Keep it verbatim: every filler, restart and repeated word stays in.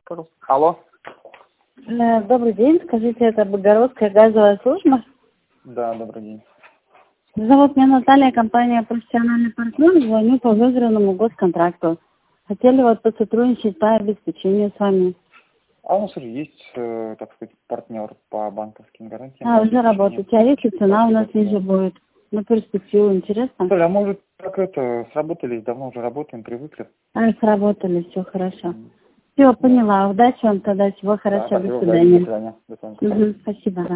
пожалуйста. Алло. Э, Добрый день, скажите, это Богородская газовая служба? Да, добрый день. Зовут меня Наталья, компания «Профессиональный партнер», звоню по выигранному госконтракту. Хотели вот посотрудничать по обеспечению с вами. А у нас уже есть, э, так сказать, партнер по банковским гарантиям. А, уже работаете, а если цена у нас ниже будет? На перспективу, интересно? Толя, а мы уже так это, сработались, давно уже работаем, привыкли. А, сработали, все хорошо. Все, поняла. Удачи вам тогда, всего Да, хорошего, спасибо, до удачи, до свидания. свидания. До свидания. Угу, спасибо.